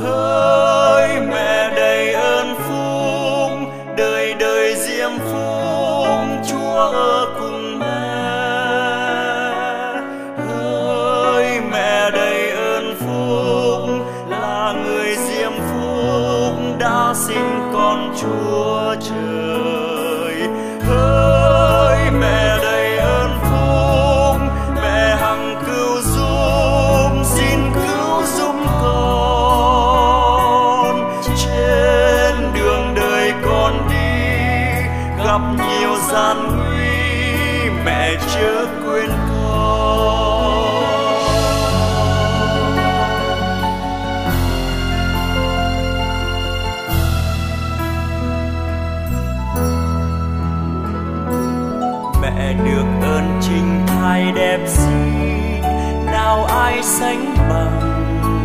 Hỡi mẹ đầy ơn phúc, đời đời diêm phúc Chúa ở cùng mẹ. Hỡi mẹ đầy ơn phúc, là người diêm phúc đã sinh con Chúa trời. Hỡi mẹ đầy ơn phúc, mẹ hằng cứu giúp, xin cứu giúp con. Trên đường đời con đi gặp nhiều gian nguy, mẹ chớ quên con. Mẹ được ơn trinh thai đẹp xinh, nào ai sánh bằng.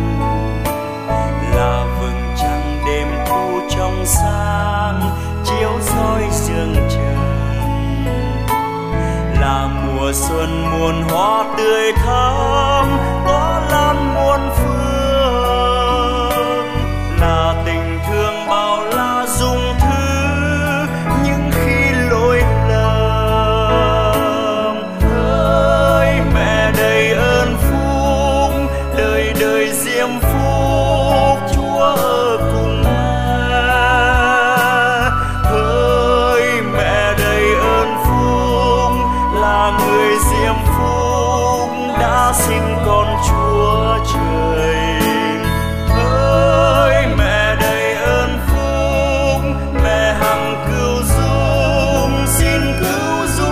Là vầng trăng đêm thu trong sáng, chiếu soi sương trần. Là mùa xuân muôn hoa tươi thắm, có lan muôn phương. Là tình thương bao la dung thứ, những khi lỗi lầm. Hỡi mẹ đầy ơn phúc, đời đời diêm phúc Chúa ở cùng mẹ. Hỡi mẹ đầy ơn phúc, là người diêm phúc đã sinh con Chúa trời. Hỡi mẹ đầy ơn phúc, mẹ hằng cứu giúp, xin cứu giúp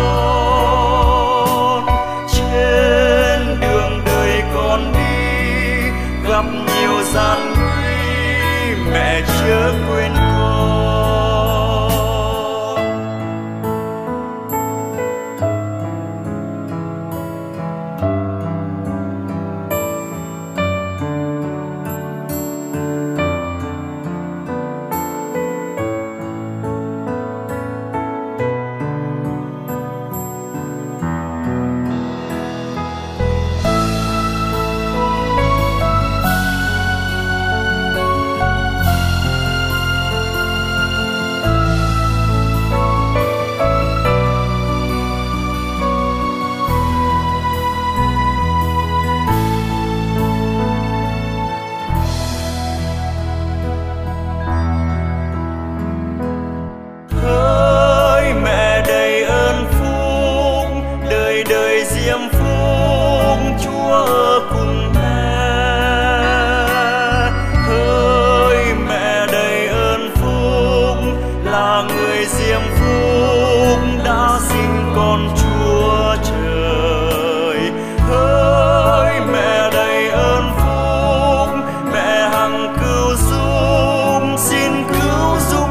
con. Trên đường đời con đi gặp nhiều gian nguy, mẹ chớ quên con. Hỡi mẹ đầy ơn phúc, đời đời diêm phúc Chúa ở cùng mẹ. Hỡi mẹ đầy ơn phúc, là người diêm phúc đã sinh con Chúa trời. Hỡi mẹ đầy ơn phúc, mẹ hằng cứu giúp, xin cứu giúp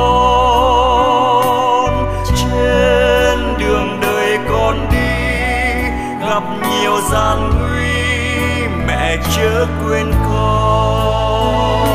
con. Trên đường đời con đi gặp nhiều gian nguy, mẹ chớ quên con.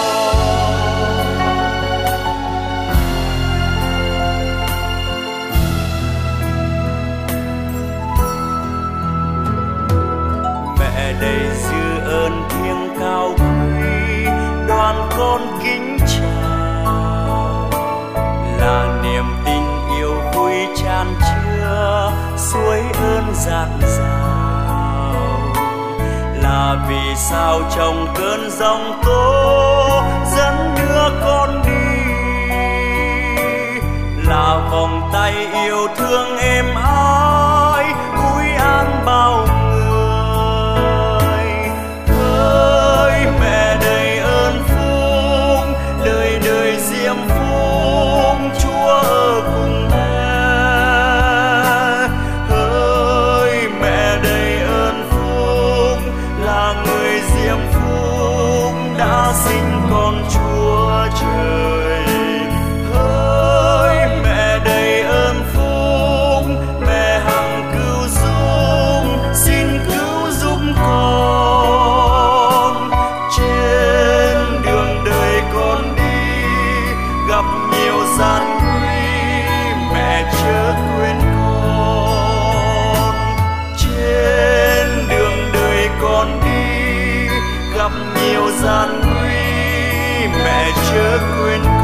Mẹ đầy dư ơn thiêng cao quý, đoàn con kính chào. Là niềm tình yêu vui tràn chứa, suối ơn dạt dào. Là vì sao trong cơn giông tố dẫn đưa con đi. Là vòng tay yêu thương êm ái, vui an bao người. Hỡi mẹ đầy ơn phúc, đời đời diêm phúc Chúa ở cùng mẹ. Hỡi mẹ đầy ơn phúc, là người diêm phúc đã sinh gian nguy, mẹ chớ quên